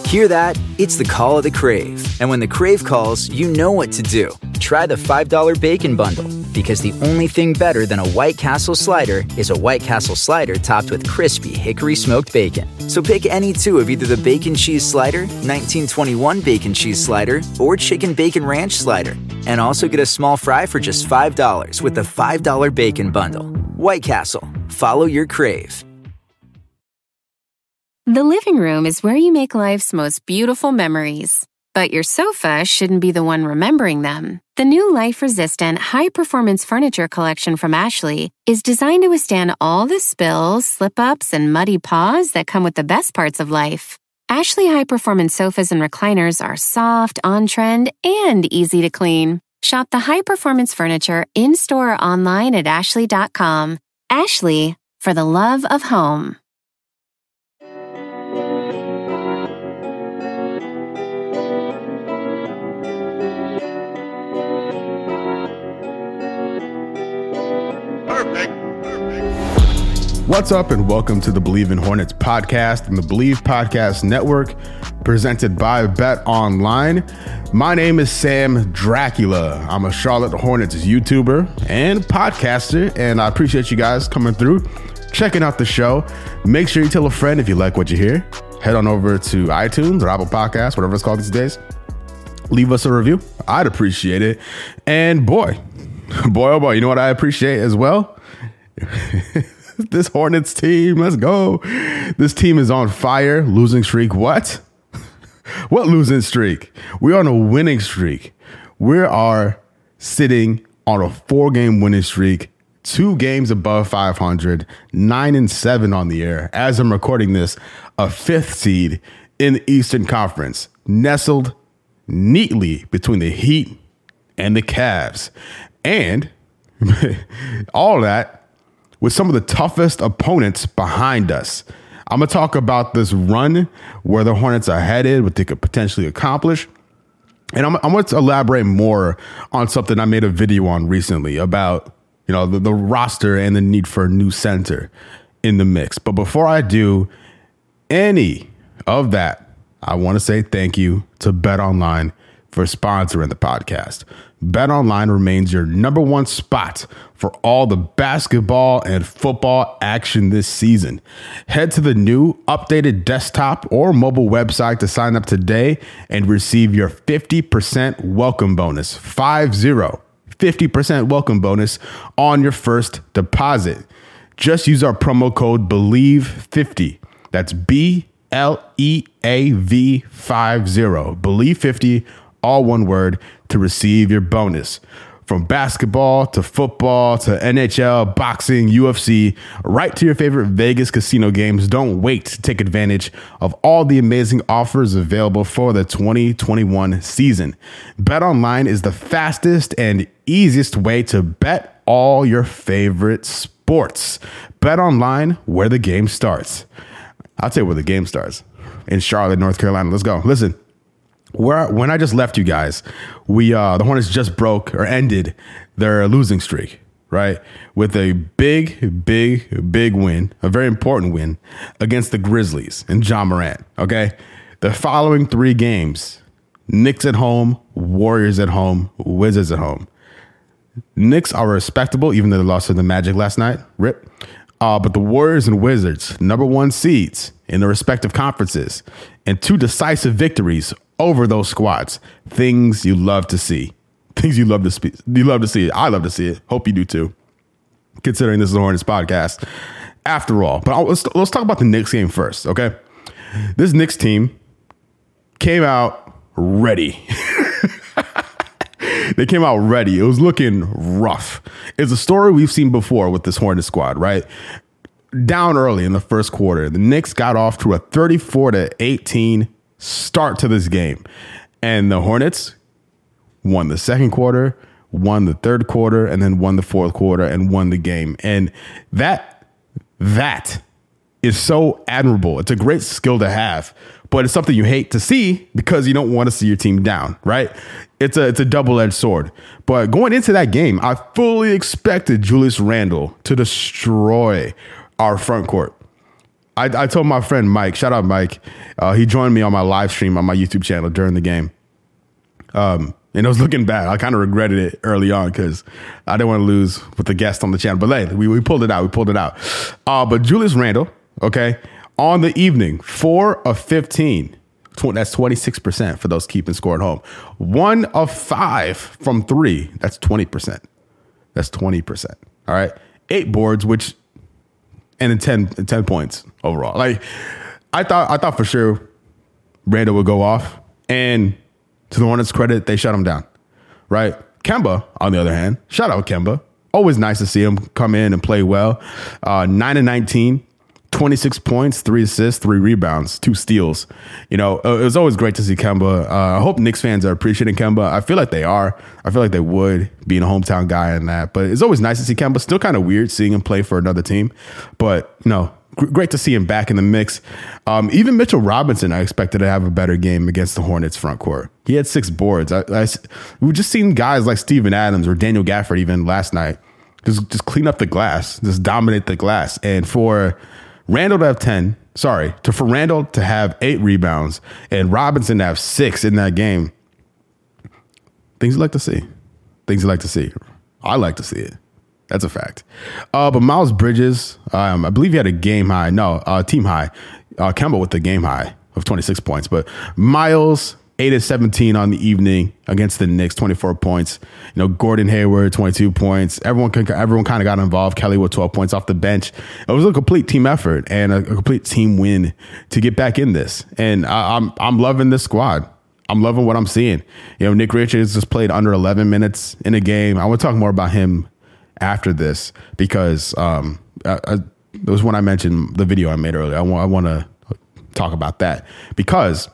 Hear that? It's the call of the Crave. And when the Crave calls, you know what to do. Try the $5 Bacon Bundle, because the only thing better than a White Castle slider is a White Castle slider topped with crispy hickory smoked bacon. So pick any two of either the Bacon Cheese Slider, 1921 Bacon Cheese Slider, or Chicken Bacon Ranch Slider. And also get a small fry for just $5 with the $5 Bacon Bundle. White Castle. Follow your Crave. The living room is where you make life's most beautiful memories. But your sofa shouldn't be the one remembering them. The new life-resistant, high-performance furniture collection from Ashley is designed to withstand all the spills, slip-ups, and muddy paws that come with the best parts of life. Ashley high-performance sofas and recliners are soft, on-trend, and easy to clean. Shop the high-performance furniture in-store or online at ashley.com. Ashley, for the love of home. What's up, and welcome to the Believe in Hornets podcast and the Believe Podcast Network, presented by Bet Online. My name is Sam Dracula. I'm a Charlotte Hornets YouTuber and podcaster, and I appreciate you guys coming through, checking out the show. Make sure you tell a friend if you like what you hear. Head on over to iTunes or Apple Podcasts, whatever it's called these days. Leave us a review. I'd appreciate it. And boy, oh boy, you know what I appreciate as well? This Hornets team, let's go. This team is on fire. Losing streak, what? What losing streak? We're on a winning streak. We are sitting on a 4-game winning streak, 2 games above 500, 9-7 on the air. As I'm recording this, a 5th seed in the Eastern Conference, nestled neatly between the Heat and the Cavs. And all that with some of the toughest opponents behind us. I'm going to talk about this run, where the Hornets are headed, what they could potentially accomplish. And I'm going to elaborate more on something I made a video on recently about, the roster and the need for a new center in the mix. But before I do any of that, I want to say thank you to Bet Online for sponsoring the podcast. Bet Online remains your number one spot for all the basketball and football action this season. Head to the new updated desktop or mobile website to sign up today and receive your 50% welcome bonus. 50% welcome bonus on your first deposit. Just use our promo code BELIEVE50. That's BLEAV50. BELIEVE50, all one word, to receive your bonus. From basketball to football to NHL, boxing, UFC, right to your favorite Vegas casino games. Don't wait to take advantage of all the amazing offers available for the 2021 season. BetOnline is the fastest and easiest way to bet all your favorite sports. BetOnline, where the game starts. I'll tell you where the game starts. In Charlotte, North Carolina. Let's go. Listen. When I just left you guys, the Hornets just ended their losing streak, right? With a big win, a very important win against the Grizzlies and Ja Morant, okay? The following 3 games, Knicks at home, Warriors at home, Wizards at home. Knicks are respectable, even though they lost to the Magic last night, rip. But the Warriors and Wizards, number 1 seeds in their respective conferences, and 2 decisive victories over those squads. Things you love to see. You love to see it. I love to see it. Hope you do too, considering this is a Hornets podcast after all. But let's talk about the Knicks game first, okay? This Knicks team came out ready. They came out ready. It was looking rough. It's a story we've seen before with this Hornets squad, right? Down early in the first quarter, the Knicks got off to a 34-18 start to this game. And the Hornets won the second quarter, won the third quarter, and then won the fourth quarter and won the game. And that is so admirable. It's a great skill to have, but it's something you hate to see because you don't want to see your team down, right? It's a double-edged sword. But going into that game, I fully expected Julius Randle to destroy our front court. I told my friend Mike, shout out Mike. He joined me on my live stream on my YouTube channel during the game. And it was looking bad. I kind of regretted it early on because I didn't want to lose with the guest on the channel. But hey, we pulled it out. But Julius Randle, okay, on the evening, 4 of 15. That's 26% for those keeping score at home. 1 of 5 from 3. That's 20%. That's 20%. All right. 8 boards, and 10 points overall. Like I thought for sure Randle would go off, and to the Hornets' credit, they shut him down. Right. Kemba, on the other hand, shout out Kemba. Always nice to see him come in and play well. 9 and 19. 26 points, 3 assists, 3 rebounds, 2 steals. You know, it was always great to see Kemba. I hope Knicks fans are appreciating Kemba. I feel like they are. I feel like they would, being a hometown guy and that. But it's always nice to see Kemba. Still kind of weird seeing him play for another team. But, no, great to see him back in the mix. Even Mitchell Robinson, I expected to have a better game against the Hornets front court. He had 6 boards. We've just seen guys like Steven Adams or Daniel Gafford even last night just clean up the glass, just dominate the glass. And for Randle to have for Randle to have 8 rebounds and Robinson to have 6 in that game. Things you like to see. I like to see it. That's a fact. But Miles Bridges, I believe he had a game high. No, team high. Kemba with the game high of 26 points. But Miles, 8 of 17 on the evening against the Knicks, 24 points. You know, Gordon Hayward, 22 points. Everyone kind of got involved. Kelly with 12 points off the bench. It was a complete team effort and a complete team win to get back in this. And I'm loving this squad. I'm loving what I'm seeing. You know, Nick Richards just played under 11 minutes in a game. I want to talk more about him after this because it was when I mentioned the video I made earlier. I want to talk about that because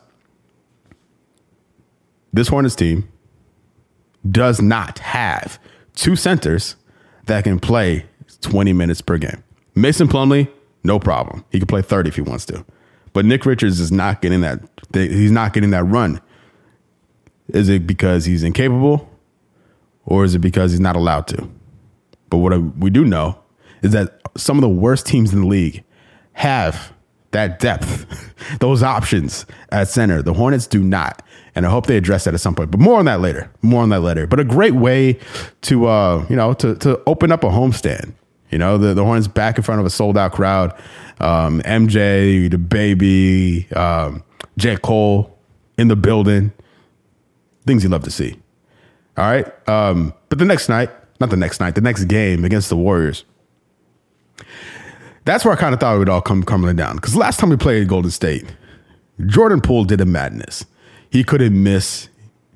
this Hornets team does not have 2 centers that can play 20 minutes per game. Mason Plumlee, no problem. He can play 30 if he wants to. But Nick Richards is not getting that. He's not getting that run. Is it because he's incapable or is it because he's not allowed to? But what we do know is that some of the worst teams in the league have that depth, those options at center. The Hornets do not. And I hope they address that at some point. But more on that later. But a great way to, to open up a homestand. You know, the Hornets back in front of a sold-out crowd. MJ, the baby, J. Cole in the building. Things you love to see. All right. But the next game against the Warriors. That's where I kind of thought it would all come crumbling down. Because last time we played Golden State, Jordan Poole did a madness. He couldn't miss.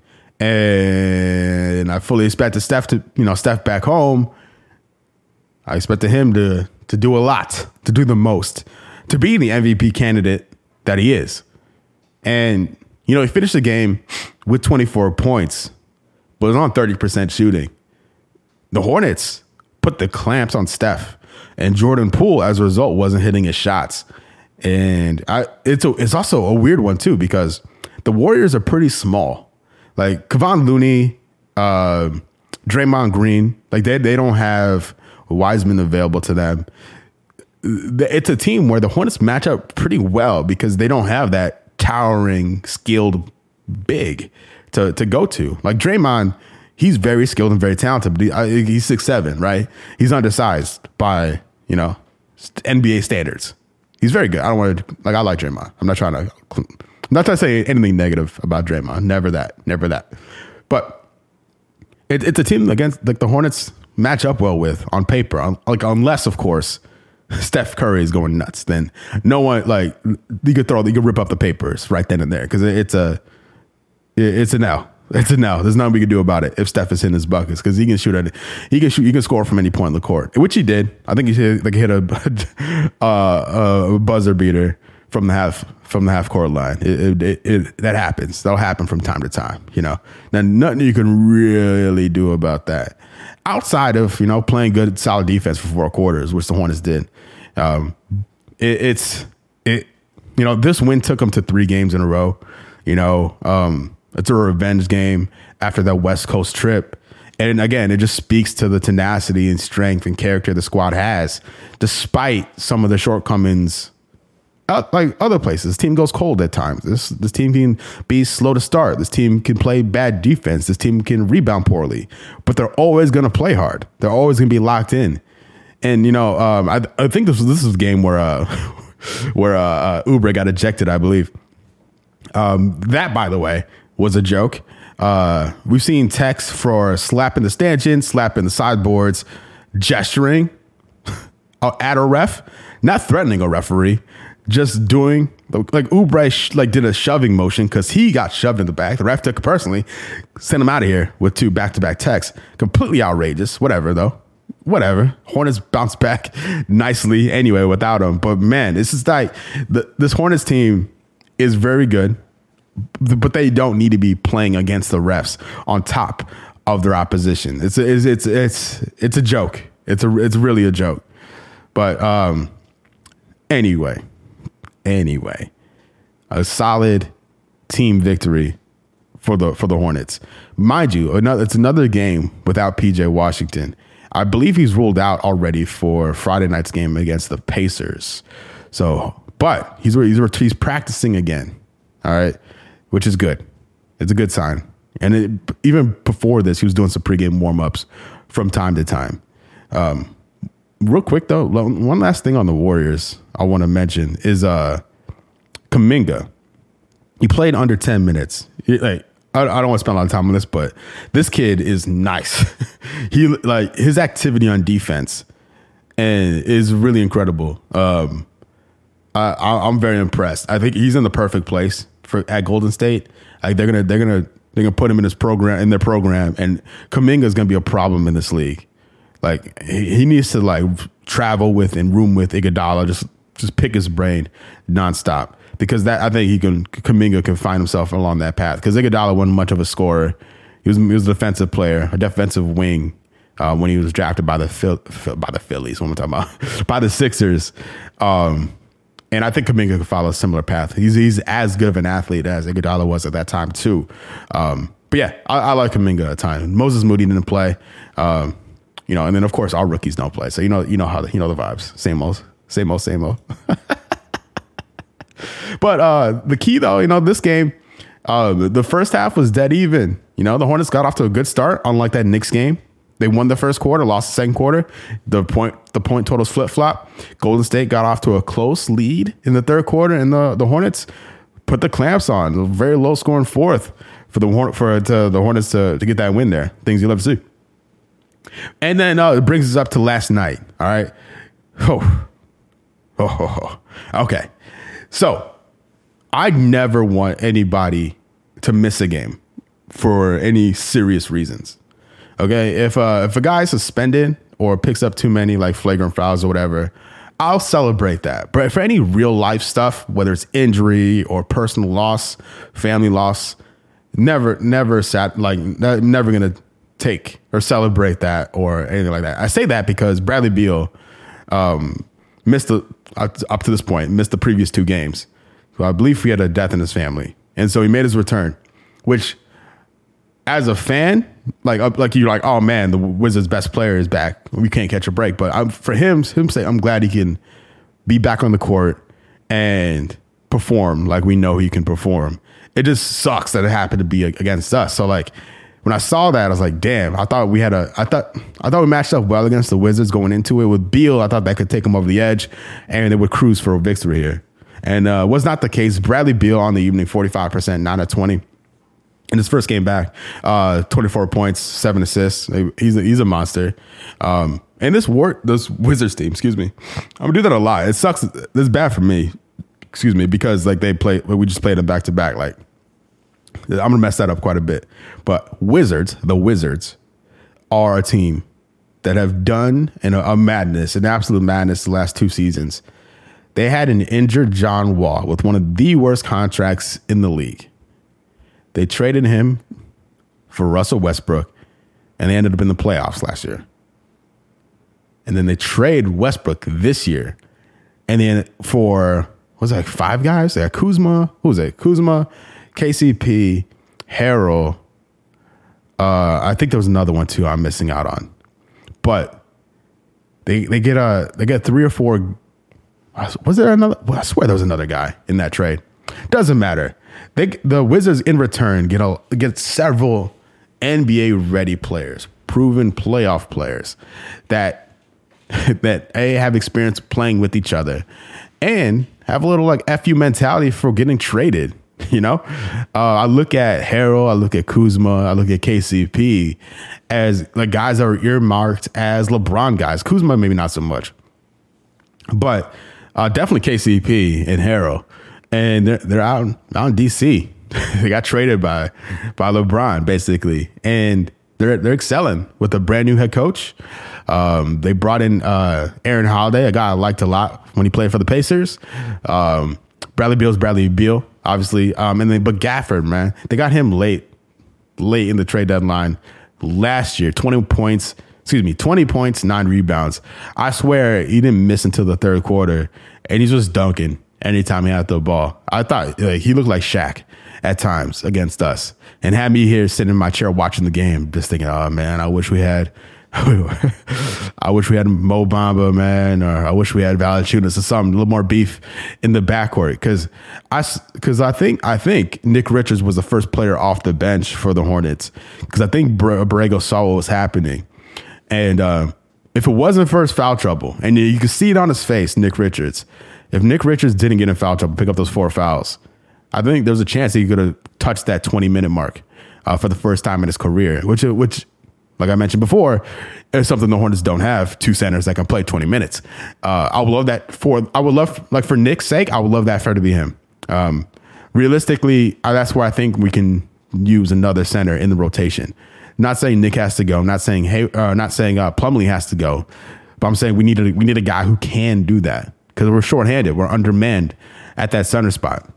And I fully expected Steph back home. I expected him to do a lot, to do the most, to be the MVP candidate that he is. And, you know, he finished the game with 24 points, but it was on 30% shooting. The Hornets put the clamps on Steph, and Jordan Poole, as a result, wasn't hitting his shots. And it's also a weird one, too, because the Warriors are pretty small. Like Kevon Looney, Draymond Green, like they don't have Wiseman available to them. It's a team where the Hornets match up pretty well because they don't have that towering, skilled big to go to. Like Draymond, he's very skilled and very talented, but he's 6'7", right? He's undersized by, NBA standards. He's very good. I like Draymond. I'm not trying to say anything negative about Draymond. Never that. But it's a team against like the Hornets match up well with on paper. Unless of course Steph Curry is going nuts, then no one you could rip up the papers right then and there because it's a no. It's a no. There's nothing we can do about it if Steph is hitting his buckets because he can shoot. He can score from any point in the court, which he did. I think he hit a buzzer beater from the half court line. That happens. That'll happen from time to time. Now nothing you can really do about that outside of playing good solid defense for 4 quarters, which the Hornets did. This win took them to 3 games in a row. It's a revenge game after that West Coast trip. And again, it just speaks to the tenacity and strength and character the squad has, despite some of the shortcomings like other places. This team goes cold at times. This team can be slow to start. This team can play bad defense. This team can rebound poorly, but they're always going to play hard. They're always going to be locked in. And I think this was a game where Oubre got ejected, I believe. That, by the way, was a joke. We've seen texts for slapping the stanchion, slapping the sideboards, gesturing at a ref, not threatening a referee, just doing like Oubre did a shoving motion because he got shoved in the back. The ref took it personally, sent him out of here with 2 back-to-back texts. Completely outrageous. Whatever, though. Whatever. Hornets bounced back nicely anyway without him. But man, this is like this Hornets team is very good, but they don't need to be playing against the refs on top of their opposition. It's a joke. It's really a joke. But anyway, a solid team victory for the Hornets. Mind you, it's another game without PJ Washington. I believe he's ruled out already for Friday night's game against the Pacers. So, but he's practicing again. All right, which is good. It's a good sign. And even before this, he was doing some pregame warm-ups from time to time. Real quick though, one last thing on the Warriors I want to mention is Kuminga. He played under 10 minutes. I don't want to spend a lot of time on this, but this kid is nice. His activity on defense and is really incredible. I'm very impressed. I think he's in the perfect place at Golden State. They're gonna put him in their program, and Kuminga is gonna be a problem in this league. Like he needs to travel with and room with Iguodala, just pick his brain nonstop. Because I think Kuminga can find himself along that path. Because Iguodala wasn't much of a scorer. He was a defensive player, a defensive wing when he was drafted by the Phillies. What am I talking about? By the Sixers. And I think Kuminga could follow a similar path. He's as good of an athlete as Iguodala was at that time too. But yeah, I like Kuminga at the time. Moses Moody didn't play. And then of course our rookies don't play. So you know the vibes. Same old. But the key, though, this game, the first half was dead even. The Hornets got off to a good start, unlike that Knicks game. They won the first quarter, lost the second quarter. The point totals flip-flop. Golden State got off to a close lead in the third quarter, and the Hornets put the clamps on. A very low-scoring fourth for the Hornets to get that win there. Things you'll love to see. And then it brings us up to last night. All right. Okay. So I never want anybody to miss a game for any serious reasons. Okay. If a guy is suspended or picks up too many flagrant fouls or whatever, I'll celebrate that. But for any real life stuff, whether it's injury or personal loss, family loss, never going to take or celebrate that or anything like that. I say that because Bradley Beal missed up to this point, missed the previous 2 games. So I believe he had a death in his family. And so he made his return, which as a fan, you're like, oh man, the Wizards' best player is back. We can't catch a break. But for him say, I'm glad he can be back on the court and perform like we know he can perform. It just sucks that it happened to be against us. So when I saw that, I was like, damn, I thought we matched up well against the Wizards going into it. With Beal, I thought that could take them over the edge and they would cruise for a victory here. And was not the case. Bradley Beal on the evening, 45%, 9 of 20. In his first game back, 24 points, 7 assists. He's a monster. And this Wizards team, excuse me, I'm gonna do that a lot. It sucks. It's bad for me, excuse me, because we just played them back to back. I'm gonna mess that up quite a bit. But the Wizards are a team that have done an absolute madness the last 2 seasons. They had an injured John Wall with one of the worst contracts in the league. They traded him for Russell Westbrook, and they ended up in the playoffs last year. And then they trade Westbrook this year. And then for, 5 guys? They had Kuzma. Who was it? Kuzma, KCP, Harrell. I think there was another one too I'm missing out on. But they get 3 or 4. Was there another? Well, I swear there was another guy in that trade. Doesn't matter. The Wizards in return get several NBA ready players, proven playoff players that have experience playing with each other and have a little like FU mentality for getting traded. You know, I look at Harrell, I look at Kuzma, I look at KCP as like guys that are earmarked as LeBron guys. Kuzma maybe not so much, but definitely KCP and Harrell, and they're out in DC. They got traded by LeBron basically, and they're excelling with a brand new head coach. They brought in Aaron Holiday, a guy I liked a lot when he played for the Pacers. Bradley Beal, obviously, but Gafford, man, they got him late in the trade deadline last year. 20 points, 9 rebounds. I swear he didn't miss until the third quarter, and he's just dunking anytime he had the ball. I thought he looked like Shaq at times against us, and had me here sitting in my chair watching the game, just thinking, oh man, I wish we had Mo Bamba, man, or I wish we had Valanciunas or something, a little more beef in the backcourt. Because I think Nick Richards was the first player off the bench for the Hornets, because I think Borrego saw what was happening, and if it wasn't for his foul trouble, and you could see it on his face, Nick Richards, if Nick Richards didn't get in foul trouble, pick up those 4 fouls, I think there's a chance he could have touched that 20-minute mark for the first time in his career, which, like I mentioned before, is something the Hornets don't have, 2 centers that can play 20 minutes. I would love for Nick's sake, I would love that for to be him. Realistically, that's where I think we can use another center in the rotation. Not saying Nick has to go. Not saying Plumlee has to go. But I'm saying we need a guy who can do that, because we're shorthanded. We're undermanned at that center spot.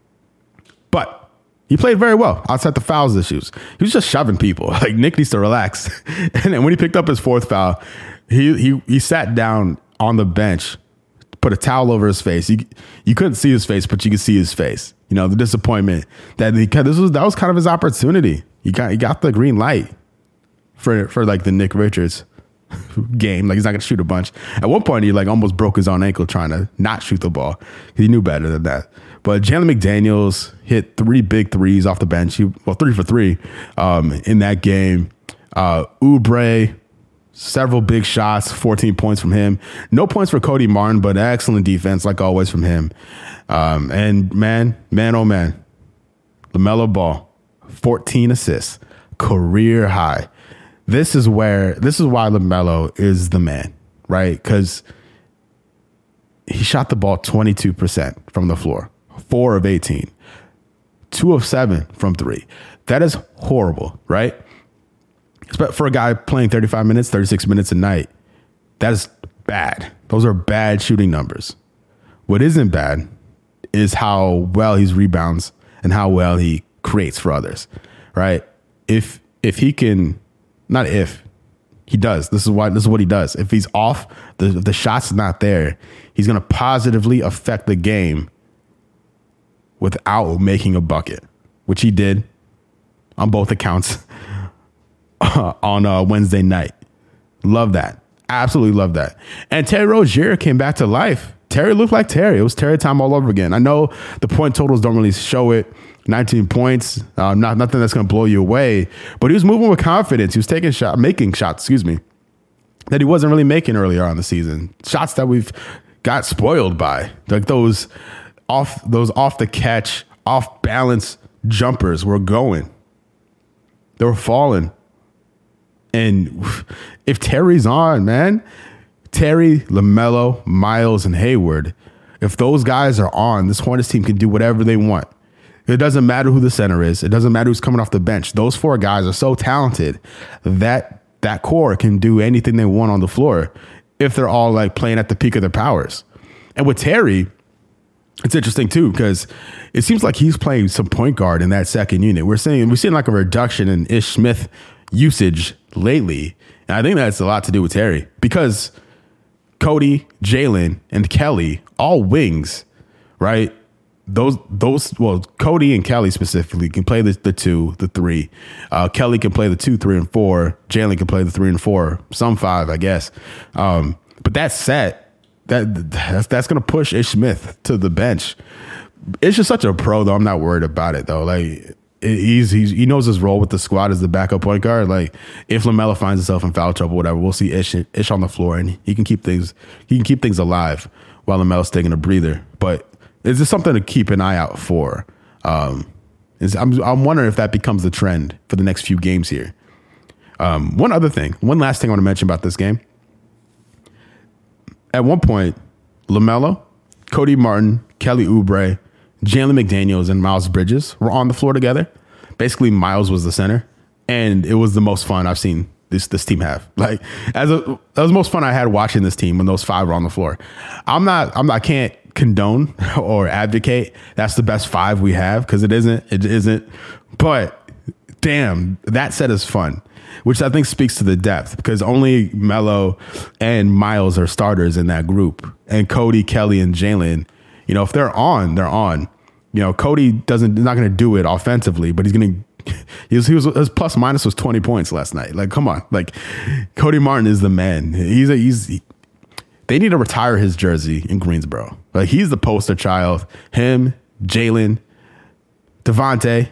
But he played very well outside the fouls issues. He was just shoving people. Like, Nick needs to relax. And then when he picked up his 4th foul, he sat down on the bench, put a towel over his face. You couldn't see his face, but you could see his face. You know, the disappointment that that was kind of his opportunity. He got the green light for like the Nick Richards game. Like, he's not going to shoot a bunch. At one point, he like almost broke his own ankle trying to not shoot the ball. He knew better than that. But Jalen McDaniels hit 3 big threes off the bench. 3 for 3 in that game. Oubre, several big shots, 14 points from him. No points for Cody Martin, but excellent defense, like always, from him. And man, oh man, LaMelo Ball, 14 assists, career high. This is why LaMelo is the man, right? Because he shot the ball 22% from the floor, 4 of 18, 2 of 7 from 3. That is horrible, right? But for a guy playing 35 minutes, 36 minutes a night, that is bad. Those are bad shooting numbers. What isn't bad is how well he rebounds and how well he creates for others, right? If he can, not if, he does. This is what he does. If he's off, the shot's not there, he's going to positively affect the game without making a bucket, which he did on both accounts on Wednesday night. Love that. Absolutely love that. And Terry Rozier came back to life. Terry looked like Terry. It was Terry time all over again. I know the point totals don't really show it. 19 points, nothing that's going to blow you away. But he was moving with confidence. He was making shots, that he wasn't really making earlier on the season. Shots that we've got spoiled by, like those off the catch, off balance jumpers were going. They were falling. And if Terry's on, man, Terry, LaMelo, Miles, and Hayward, if those guys are on, this Hornets team can do whatever they want. It doesn't matter who the center is. It doesn't matter who's coming off the bench. Those 4 guys are so talented that that core can do anything they want on the floor if they're all like playing at the peak of their powers. And with Terry, it's interesting too, because it seems like he's playing some point guard in that second unit. We're seeing like a reduction in Ish Smith usage lately. And I think that's a lot to do with Terry, because Cody, Jalen, and Kelly, all wings, right? Cody and Kelly specifically can play the 2, the 3. Kelly can play the 2, 3, and 4. Jalen can play the 3 and 4, some 5, I guess. But that set, that's going to push Ish Smith to the bench. Ish is such a pro, though. I'm not worried about it, though. Like, he knows his role with the squad as the backup point guard. Like, if LaMelo finds himself in foul trouble, whatever, we'll see Ish on the floor, and he can keep things alive while LaMelo's taking a breather. But it's just something to keep an eye out for. I'm wondering if that becomes the trend for the next few games here. One last thing I want to mention about this game. At one point, LaMelo, Cody Martin, Kelly Oubre, Jalen McDaniels, and Miles Bridges were on the floor together. Basically, Miles was the center, and it was the most fun I've seen this team have. Like, that was the most fun I had watching this team when those five were on the floor. I can't condone or advocate that's the best five we have, because it isn't. But damn, that set is fun, which I think speaks to the depth, because only Melo and Miles are starters in that group, and Cody, Kelly, and Jalen. You know, if they're on, they're on. You know, Cody not going to do it offensively, but he's going to. His plus minus was 20 points last night. Like, come on, like, Cody Martin is the man. They need to retire his jersey in Greensboro. Like, he's the poster child. Him, Jalen, Devontae,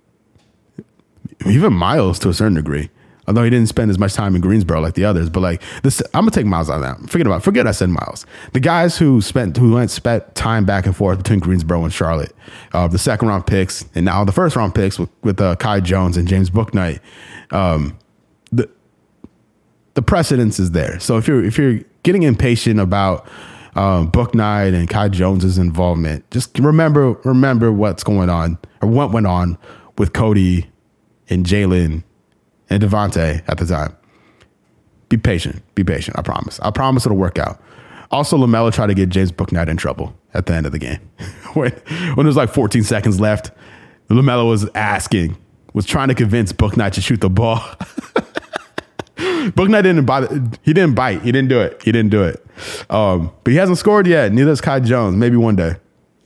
even Miles to a certain degree. Although he didn't spend as much time in Greensboro like the others, but like this, I'm gonna take Miles out of that. Forget I said Miles. The guys who spent time back and forth between Greensboro and Charlotte, the second round picks and now the first round picks with Kai Jones and James Bouknight, the precedence is there. So if you're getting impatient about Bouknight and Kai Jones's involvement, just remember what's going on, or what went on with Cody and Jalen and Devontae at the time. Be patient. I promise it'll work out. Also, LaMelo tried to get James Bouknight in trouble at the end of the game. when there's like 14 seconds left, LaMelo was trying to convince Bouknight to shoot the ball. Bouknight didn't bite. He didn't do it. But he hasn't scored yet. Neither has Kai Jones. Maybe one day.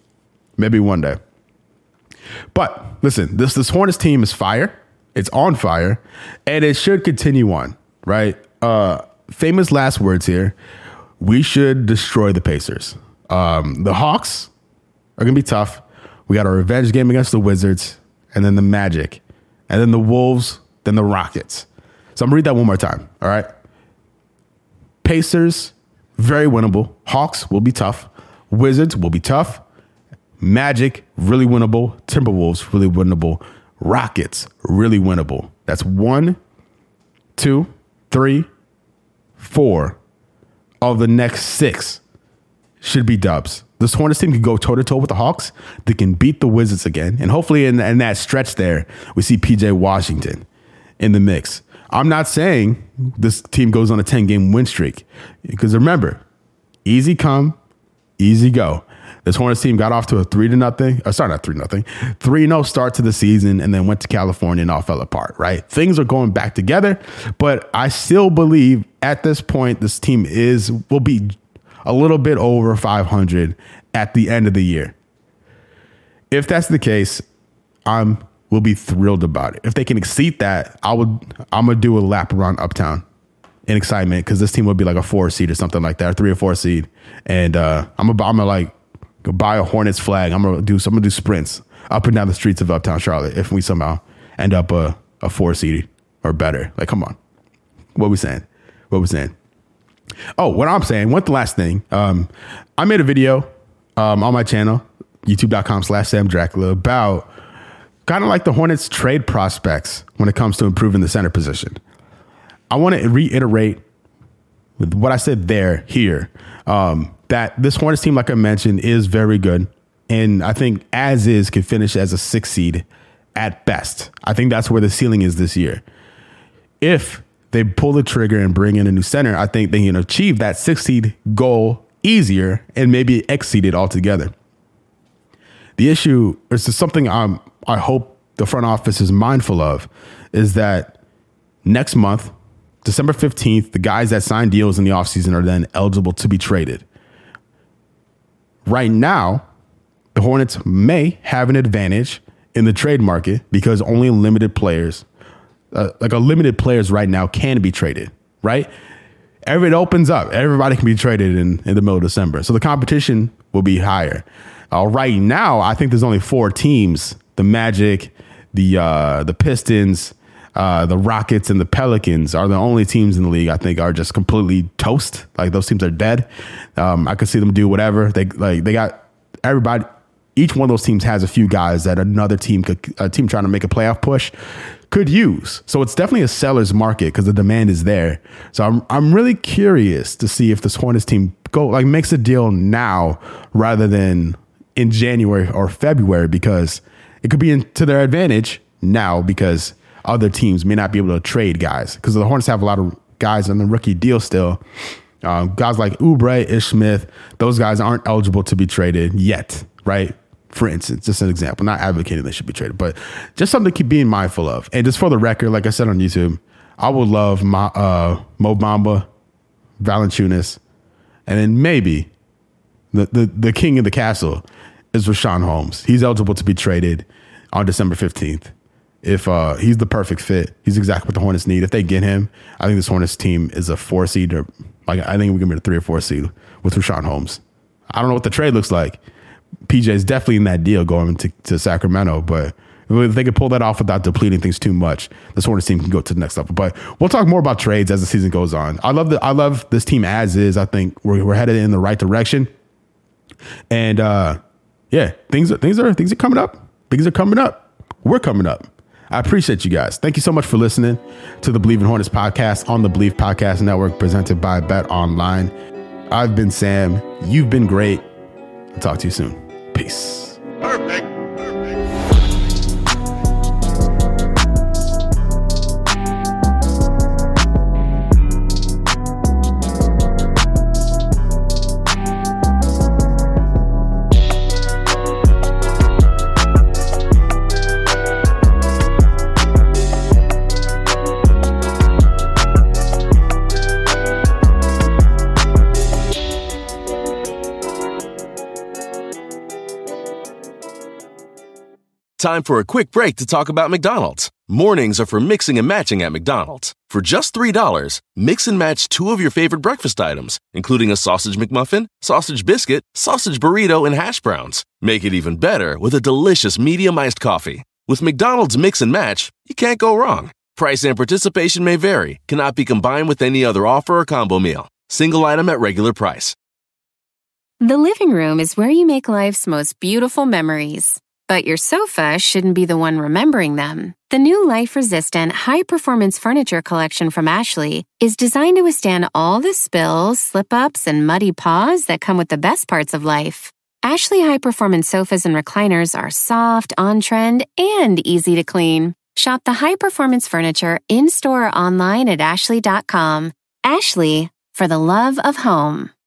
But listen, this Hornets team is fire. It's on fire, and it should continue on, right? Famous last words here. We should destroy the Pacers. The Hawks are going to be tough. We got a revenge game against the Wizards, and then the Magic, and then the Wolves, then the Rockets. So I'm going to read that one more time, all right? Pacers, very winnable. Hawks will be tough. Wizards will be tough. Magic, really winnable. Timberwolves, really winnable. Rockets, really winnable. That's 1, 2, 3, 4 of the next 6 should be dubs. This Hornets team can go toe-to-toe with the Hawks. They can beat the Wizards again. And hopefully in that stretch there, we see PJ Washington in the mix. I'm not saying this team goes on a 10-game win streak, because remember, easy come, easy go. This Hornets team got off to a 3-0 start to the season, and then went to California and all fell apart, right? Things are going back together, but I still believe at this point, this team will be a little bit over 500 at the end of the year. If that's the case, we'll be thrilled about it. If they can exceed that, I'm going to do a lap around Uptown in excitement, because this team will be like a 4 seed or something like that, or 3 or 4 seed. And I'm gonna like go buy a Hornets flag. I'm gonna do sprints up and down the streets of Uptown Charlotte if we somehow end up a 4 seed or better. Like, come on. What we saying? Oh, what I'm saying, the last thing. I made a video on my channel, youtube.com/Sam Dracula, about kind of like the Hornets trade prospects when it comes to improving the center position. I want to reiterate with what I said here, that this Hornets team, like I mentioned, is very good. And I think as is could finish as a 6 seed at best. I think that's where the ceiling is this year. If they pull the trigger and bring in a new center, I think they can achieve that 6 seed goal easier and maybe exceed it altogether. The issue is something I hope the front office is mindful of, is that next month, December 15th, the guys that signed deals in the offseason are then eligible to be traded. Right now, the Hornets may have an advantage in the trade market because only limited players right now can be traded, right? it opens up. Everybody can be traded in the middle of December. So the competition will be higher. Right now, I think there's only 4 teams: the Magic, the Pistons, the Rockets, and the Pelicans are the only teams in the league I think are just completely toast. Like, those teams are dead. I could see them do whatever. They got everybody. Each one of those teams has a few guys that another team a team trying to make a playoff push could use. So it's definitely a seller's market because the demand is there. So I'm really curious to see if this Hornets team makes a deal now rather than in January or February, because it could be to their advantage now because other teams may not be able to trade guys, because the Hornets have a lot of guys on the rookie deal still. Guys like Oubre, Ish Smith, those guys aren't eligible to be traded yet, right? For instance, just an example, not advocating they should be traded, but just something to keep being mindful of. And just for the record, like I said on YouTube, I would love Mo Bamba, Valanciunas, and then maybe the king of the castle is Richaun Holmes. He's eligible to be traded on December 15th. If he's the perfect fit, he's exactly what the Hornets need. If they get him, I think this Hornets team is a 4 seed, or I think we can be a 3 or 4 seed with Richaun Holmes. I don't know what the trade looks like. PJ is definitely in that deal going to Sacramento, but if they could pull that off without depleting things too much, this Hornets team can go to the next level. But we'll talk more about trades as the season goes on. I love this team as is. I think we're headed in the right direction, and things are coming up. Things are coming up. We're coming up. I appreciate you guys. Thank you so much for listening to the Believe in Hornets podcast on the Believe Podcast Network, presented by Bet Online. I've been Sam. You've been great. I'll talk to you soon. Peace. Perfect. Time for a quick break to talk about McDonald's. Mornings are for mixing and matching at McDonald's. For just $3, mix and match 2 of your favorite breakfast items, including a sausage McMuffin, sausage biscuit, sausage burrito, and hash browns. Make it even better with a delicious medium iced coffee. With McDonald's Mix and Match, you can't go wrong. Price and participation may vary, cannot be combined with any other offer or combo meal. Single item at regular price. The living room is where you make life's most beautiful memories. But your sofa shouldn't be the one remembering them. The new life-resistant, high-performance furniture collection from Ashley is designed to withstand all the spills, slip-ups, and muddy paws that come with the best parts of life. Ashley high-performance sofas and recliners are soft, on-trend, and easy to clean. Shop the high-performance furniture in-store or online at ashley.com. Ashley, for the love of home.